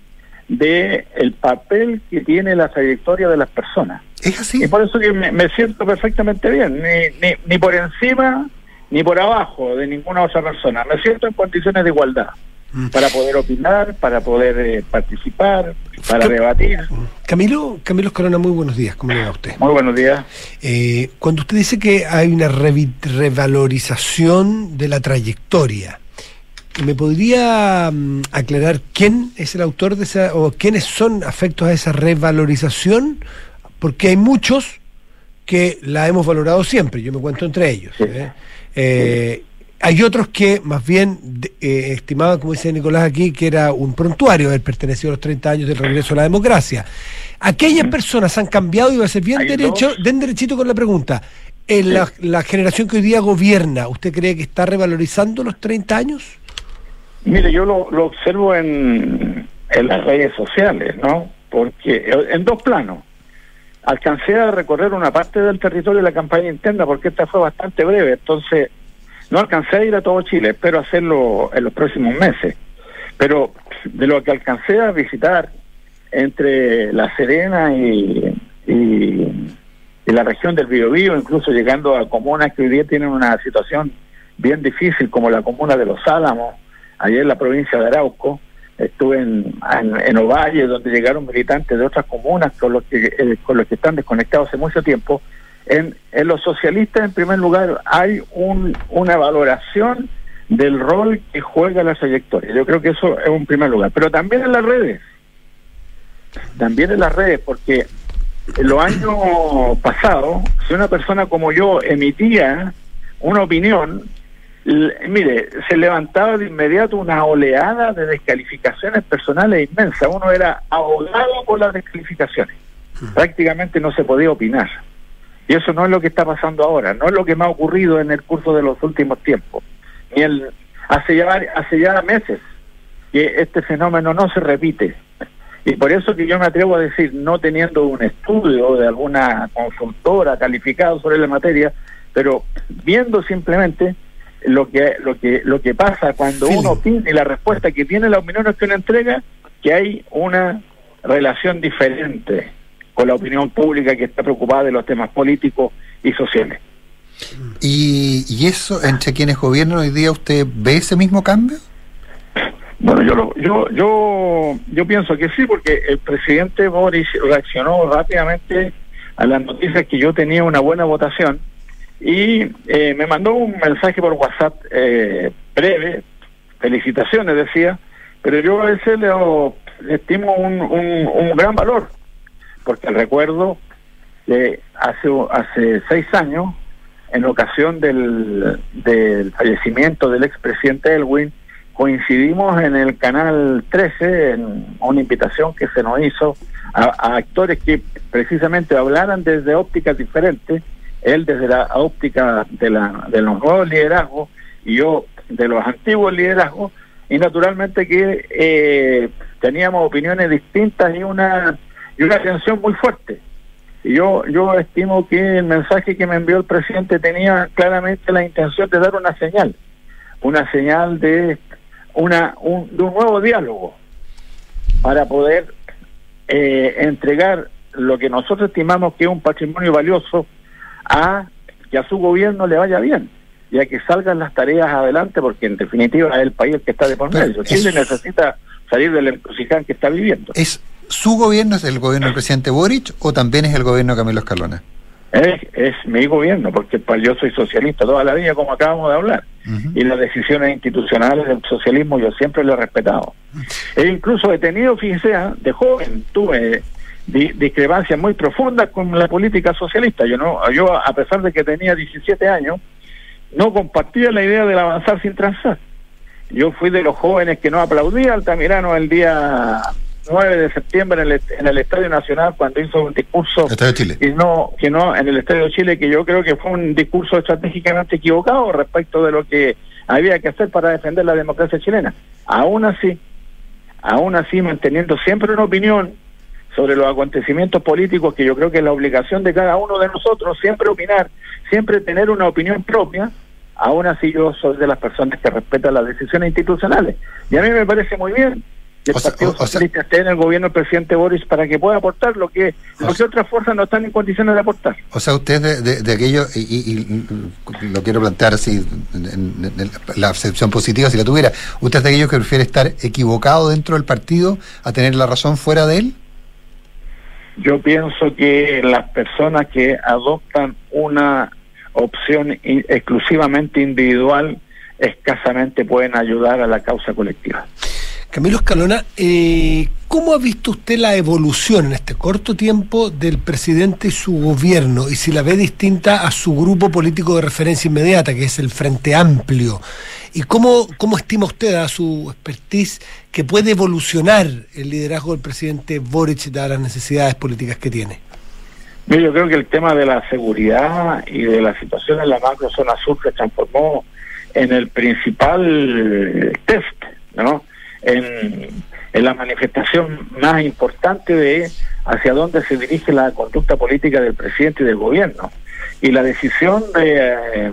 de el papel que tiene la trayectoria de las personas. Es así. Y por eso que me siento perfectamente bien, ni por encima ni por abajo de ninguna otra persona. Me siento en condiciones de igualdad para poder opinar, para poder participar, para debatir. Camilo Escalona, muy buenos días. ¿Cómo le va a usted? Muy buenos días. Cuando usted dice que hay una revalorización de la trayectoria, ¿me podría aclarar quién es el autor de esa, o quiénes son afectos a esa revalorización? Porque hay muchos que la hemos valorado siempre, yo me cuento entre ellos. Sí. Hay otros que más bien estimaban, como dice Nicolás aquí, que era un prontuario haber pertenecido a los 30 años del regreso a la democracia. Aquellas personas han cambiado, y va a ser bien derechito con la pregunta. En la generación que hoy día gobierna, ¿usted cree que está revalorizando los 30 años? Mire, yo lo observo en las redes sociales, ¿no? Porque en dos planos. Alcancé a recorrer una parte del territorio de la campaña interna, porque esta fue bastante breve, entonces no alcancé a ir a todo Chile, espero hacerlo en los próximos meses. Pero de lo que alcancé a visitar entre La Serena y la región del Biobío, incluso llegando a comunas que hoy día tienen una situación bien difícil, como la comuna de Los Álamos, allá en la provincia de Arauco. Estuve en Ovalle, donde llegaron militantes de otras comunas con los que están desconectados hace mucho tiempo. En los socialistas, en primer lugar, hay una valoración del rol que juega la trayectoria. Yo creo que eso es un primer lugar. Pero también en las redes, porque en los años pasados, si una persona como yo emitía una opinión, mire, se levantaba de inmediato una oleada de descalificaciones personales inmensa. Uno era ahogado por las descalificaciones. Prácticamente no se podía opinar. Y eso no es lo que está pasando ahora, no es lo que me ha ocurrido en el curso de los últimos tiempos. Hace ya meses que este fenómeno no se repite. Y por eso que yo me atrevo a decir, no teniendo un estudio de alguna consultora calificado sobre la materia, pero viendo simplemente lo que pasa cuando uno opina y la respuesta que tiene, las opiniones que uno entrega, que hay una relación diferente con la opinión pública que está preocupada de los temas políticos y sociales. ¿Y eso entre quienes gobiernan hoy día, usted ve ese mismo cambio? Bueno, yo pienso que sí, porque el presidente Boric reaccionó rápidamente a las noticias que yo tenía una buena votación y me mandó un mensaje por WhatsApp breve, felicitaciones decía, pero yo a ese le estimo un gran valor, porque recuerdo que hace 6 años, en ocasión del fallecimiento del expresidente Elwin, coincidimos en el Canal 13 en una invitación que se nos hizo a actores que precisamente hablaran desde ópticas diferentes, él desde la óptica de los nuevos liderazgos y yo de los antiguos liderazgos, y naturalmente que teníamos opiniones distintas y una tensión muy fuerte. Y yo estimo que el mensaje que me envió el presidente tenía claramente la intención de dar una señal de un nuevo diálogo para poder entregar lo que nosotros estimamos que es un patrimonio valioso que a su gobierno le vaya bien y a que salgan las tareas adelante, porque en definitiva es el país el que está de por medio. Chile necesita salir del encrucijado que está viviendo. ¿Es su gobierno, es el gobierno del presidente Boric, o también es el gobierno de Camilo Escalona? Es mi gobierno, porque yo soy socialista toda la vida, como acabamos de hablar, y las decisiones institucionales del socialismo yo siempre lo he respetado. E incluso he tenido, fíjese, de joven tuve discrepancias muy profundas con la política socialista. Yo a pesar de que tenía 17 años, no compartía la idea del avanzar sin transar. Yo fui de los jóvenes que no aplaudía a Altamirano el día 9 de septiembre en el Estadio Nacional, cuando hizo un discurso en el Estadio de Chile, que yo creo que fue un discurso estratégicamente equivocado respecto de lo que había que hacer para defender la democracia chilena. Aún así, manteniendo siempre una opinión sobre los acontecimientos políticos, que yo creo que es la obligación de cada uno de nosotros, siempre opinar, siempre tener una opinión propia. Aún así yo soy de las personas que respetan las decisiones institucionales, y a mí me parece muy bien del Partido Socialista esté en el gobierno del presidente Boris para que pueda aportar lo que otras fuerzas no están en condiciones de aportar. O sea, usted de aquello, y lo quiero plantear así, en la acepción positiva, si la tuviera, ¿usted es de aquellos que prefiere estar equivocado dentro del partido a tener la razón fuera de él? Yo pienso que las personas que adoptan una opción exclusivamente individual escasamente pueden ayudar a la causa colectiva. Camilo Escalona, ¿cómo ha visto usted la evolución en este corto tiempo del presidente y su gobierno? Y si la ve distinta a su grupo político de referencia inmediata, que es el Frente Amplio. ¿Y cómo estima usted a su expertise que puede evolucionar el liderazgo del presidente Boric dadas las necesidades políticas que tiene? Yo creo que el tema de la seguridad y de la situación en la macrozona sur se transformó en el principal test, ¿no? En la manifestación más importante de hacia dónde se dirige la conducta política del presidente y del gobierno. Y la decisión de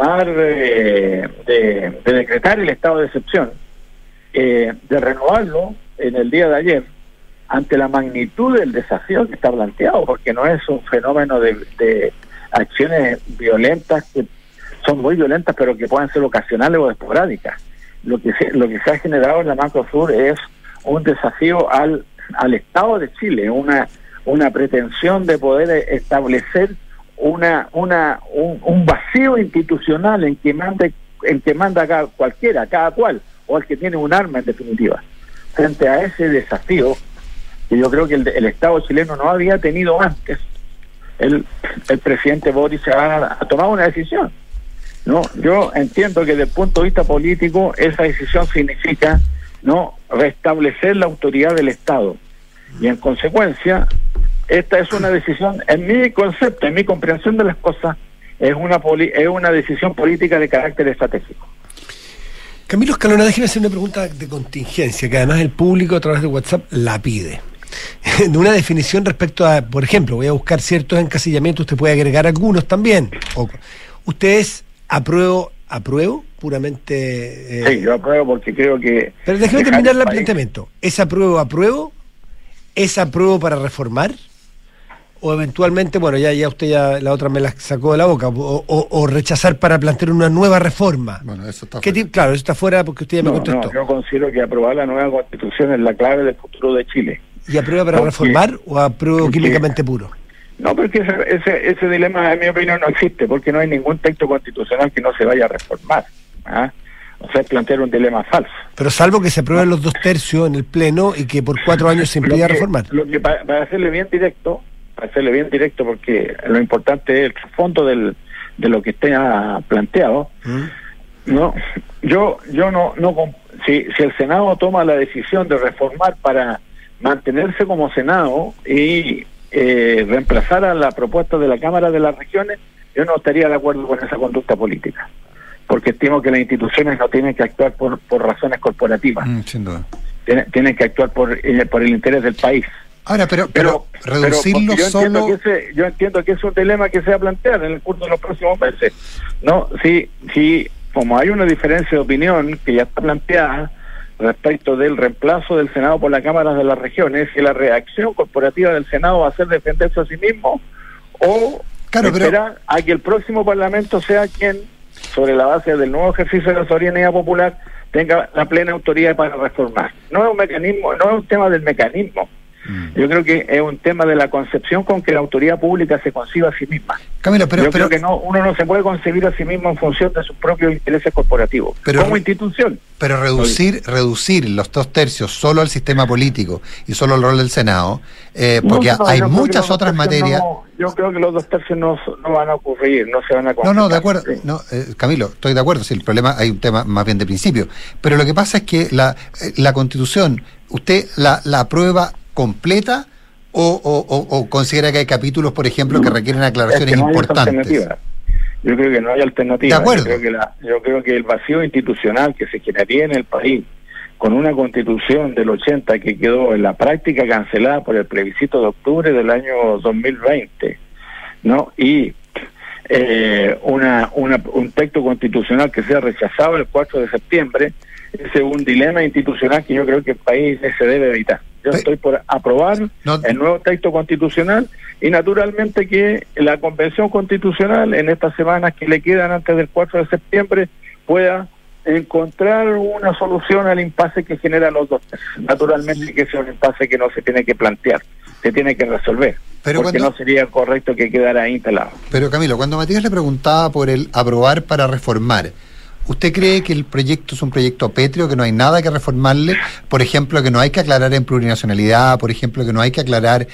de decretar el estado de excepción, de renovarlo en el día de ayer, ante la magnitud del desafío que está planteado, porque no es un fenómeno de acciones violentas que son muy violentas, pero que pueden ser ocasionales o esporádicas. Lo que se ha generado en la Macro Sur es un desafío al Estado de Chile, una pretensión de poder establecer un vacío institucional en que manda cada cual, o el que tiene un arma en definitiva. Frente a ese desafío, que yo creo que el Estado chileno no había tenido antes, el presidente Boric ha tomado una decisión. No, yo entiendo que desde el punto de vista político esa decisión significa restablecer la autoridad del Estado, y en consecuencia esta es una decisión, en mi concepto, en mi comprensión de las cosas, es una decisión política de carácter estratégico. Camilo Escalona, déjeme hacer una pregunta de contingencia, que además el público a través de WhatsApp la pide. De una definición respecto a, por ejemplo, voy a buscar ciertos encasillamientos, usted puede agregar algunos también. ¿Usted es apruebo puramente? Sí, yo apruebo porque creo que... Pero déjeme terminar el planteamiento. ¿Es apruebo? ¿Es apruebo para reformar? O eventualmente, bueno, ya usted la otra me la sacó de la boca, o rechazar para plantear una nueva reforma. Bueno, eso está fuera. Claro, eso está fuera porque usted ya me contestó. No, yo considero que aprobar la nueva Constitución es la clave del futuro de Chile. ¿Y aprueba para reformar o apruebo químicamente puro? No, porque ese dilema, en mi opinión, no existe, porque no hay ningún texto constitucional que no se vaya a reformar. O sea, es plantear un dilema falso. Pero salvo que se aprueben los 2/3 en el Pleno y que por 4 años se impida reformar. Lo que para hacerle bien directo, porque lo importante es el fondo de lo que esté planteado. Yo no si el Senado toma la decisión de reformar para mantenerse como Senado y reemplazar a la propuesta de la Cámara de las Regiones, yo no estaría de acuerdo con esa conducta política, porque estimo que las instituciones no tienen que actuar por razones corporativas, sin duda. Tienen que actuar por el interés del país. Ahora, pero reducirlo solo... Yo entiendo que es un dilema que se va a plantear en el curso de los próximos meses. No, si como hay una diferencia de opinión que ya está planteada respecto del reemplazo del Senado por la Cámara de las Regiones, si la reacción corporativa del Senado va a ser defenderse a sí mismo o esperar a que el próximo Parlamento sea quien, sobre la base del nuevo ejercicio de la soberanía popular, tenga la plena autoridad para reformar. No es un mecanismo, no es un tema del mecanismo. Yo creo que es un tema de la concepción con que la autoridad pública se conciba a sí misma. Camilo, yo creo que uno no se puede concebir a sí mismo en función de sus propios intereses corporativos, como institución. Pero reducir los 2/3 solo al sistema político y solo al rol del Senado, porque hay muchas otras materias... yo creo que los 2/3 no van a ocurrir, no se van a concretar. No, de acuerdo. Sí. Camilo, estoy de acuerdo. Si el problema, hay un tema más bien de principio. Pero lo que pasa es que la Constitución, ¿usted la aprueba completa o considera que hay capítulos, por ejemplo, que requieren aclaraciones importantes? Yo creo que no hay alternativa. De acuerdo. Yo creo que el vacío institucional que se generaría en el país con una Constitución del 80 que quedó en la práctica cancelada por el plebiscito de octubre del año 2020, y un texto constitucional que sea rechazado el 4 de septiembre, Ese es un dilema institucional que yo creo que el país se debe evitar. Yo estoy por aprobar el nuevo texto constitucional y naturalmente que la Convención Constitucional en estas semanas que le quedan antes del 4 de septiembre pueda encontrar una solución al impasse que generan los dos. Naturalmente que ese es un impasse que no se tiene que plantear, se tiene que resolver, porque no sería correcto que quedara ahí instalado. Pero Camilo, cuando Matías le preguntaba por el aprobar para reformar, ¿usted cree que el proyecto es un proyecto pétreo, que no hay nada que reformarle? Por ejemplo, que no hay que aclarar en plurinacionalidad, por ejemplo, que no hay que aclarar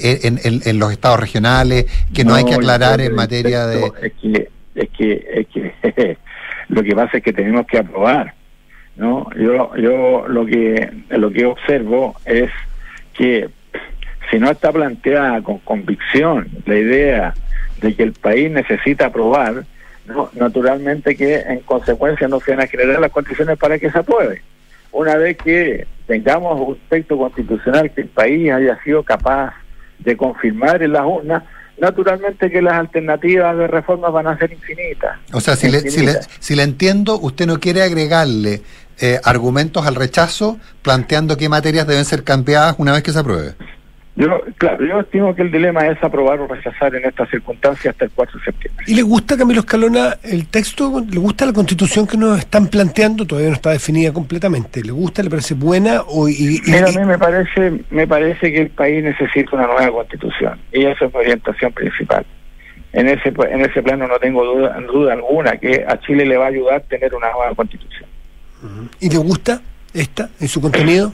en los estados regionales, que no hay que aclarar en materia de... Es que lo que pasa es que tenemos que aprobar, ¿no? Yo lo que observo es que si no está planteada con convicción la idea de que el país necesita aprobar, no, naturalmente que en consecuencia no se van a generar las condiciones para que se apruebe. Una vez que tengamos un texto constitucional que el país haya sido capaz de confirmar en las urnas, naturalmente que las alternativas de reforma van a ser infinitas. O sea, si le entiendo, usted no quiere agregarle argumentos al rechazo planteando qué materias deben ser cambiadas una vez que se apruebe. Yo estimo que el dilema es aprobar o rechazar en estas circunstancias hasta el 4 de septiembre. ¿Y le gusta, Camilo Escalona, el texto? ¿Le gusta la Constitución que nos están planteando? Todavía no está definida completamente. ¿Le gusta? ¿Le parece buena? Mira, a mí me parece que el país necesita una nueva Constitución y esa es mi orientación principal. En ese plano no tengo duda alguna que a Chile le va a ayudar tener una nueva Constitución. ¿Y le gusta esta en su contenido?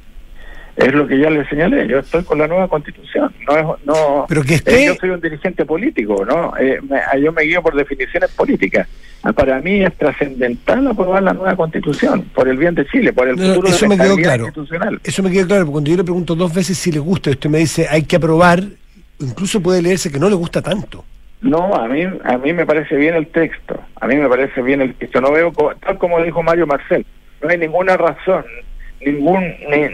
Es lo que ya le señalé, yo estoy con la nueva Constitución, pero que yo soy un dirigente político, ¿no? Yo me guío por definiciones políticas. Para mí es trascendental aprobar la nueva Constitución, por el bien de Chile, por el futuro de la estabilidad institucional. Eso me quedó claro, porque cuando yo le pregunto 2 veces si le gusta, y usted me dice hay que aprobar, incluso puede leerse que no le gusta tanto. No, a mí me parece bien el texto, no veo, tal como dijo Mario Marcel, no hay ninguna razón, ningún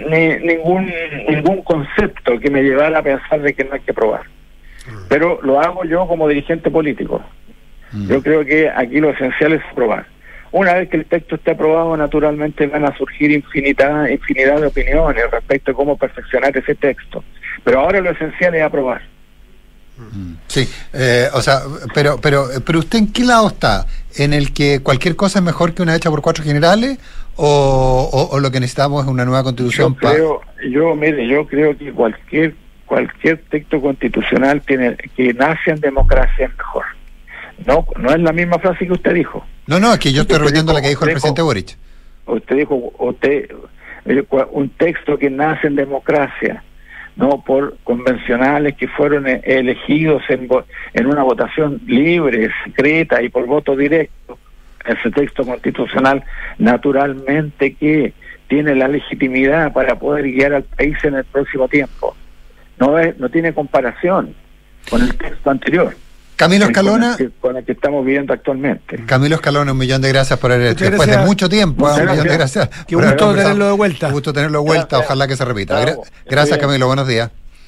concepto que me llevara a pensar de que no hay que aprobar. Pero lo hago yo como dirigente político. Yo creo que aquí lo esencial es aprobar. Una vez que el texto esté aprobado, naturalmente van a surgir infinidad de opiniones respecto a cómo perfeccionar ese texto. Pero ahora lo esencial es aprobar. Sí, o sea, pero ¿usted en qué lado está? ¿En el que cualquier cosa es mejor que una hecha por 4 generales? ¿O lo que necesitamos es una nueva Constitución? Yo creo que cualquier texto constitucional que nace en democracia es mejor. No es la misma frase que usted dijo. No, es que yo estoy repitiendo la que dijo el presidente Boric. Usted dijo, un texto que nace en democracia, no por convencionales que fueron elegidos en una votación libre, secreta y por voto directo. Ese texto constitucional naturalmente que tiene la legitimidad para poder guiar al país en el próximo tiempo. No tiene comparación con el texto anterior. Camilo Escalona, con el que estamos viviendo actualmente. Camilo Escalona, un millón de gracias por después de mucho tiempo, un millón de gracias. Qué gusto tenerlo de vuelta. Qué gusto tenerlo de vuelta, ojalá que se repita. Gracias, Camilo, buenos días.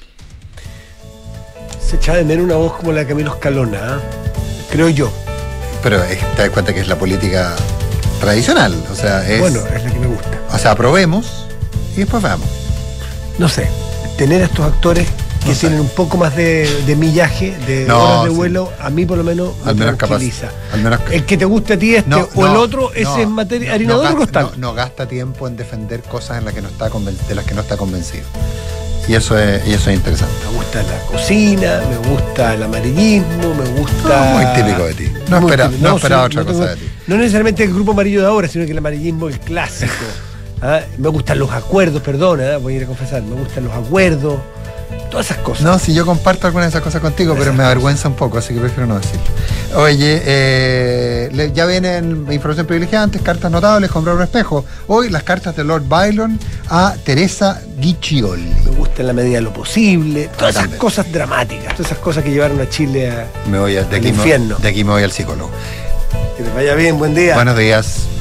Se echa de menos una voz como la de Camilo Escalona, creo yo. Pero te das cuenta que es la política tradicional, o sea, bueno, es la que me gusta. O sea, aprobemos y después veamos. No sé, tener a estos actores que tienen un poco más de millaje, de horas de vuelo, a mí por lo menos me tranquiliza. El que te guste a ti el otro, ese es materia harina de otro costal. No gasta tiempo en defender cosas en las que no está de las que no está convencido. Y eso es interesante. Me gusta la cocina, me gusta el amarillismo, me gusta... muy típico de ti. No esperaba otra cosa de ti. No necesariamente el grupo amarillo de ahora, sino que el amarillismo es clásico. Me gustan los acuerdos, perdona, voy a ir a confesar, me gustan los acuerdos, todas esas cosas. No, si yo comparto algunas de esas cosas contigo, pero me avergüenza un poco, así que prefiero no decirlo. Oye, ya vienen información privilegiada, antes cartas notables, comprar un espejo. Hoy las cartas de Lord Byron a Teresa Guiccioli. Me gusta en la medida de lo posible, todas esas cosas dramáticas, todas esas cosas que llevaron a Chile al infierno. De aquí me voy al psicólogo. Que les vaya bien, buen día. Buenos días.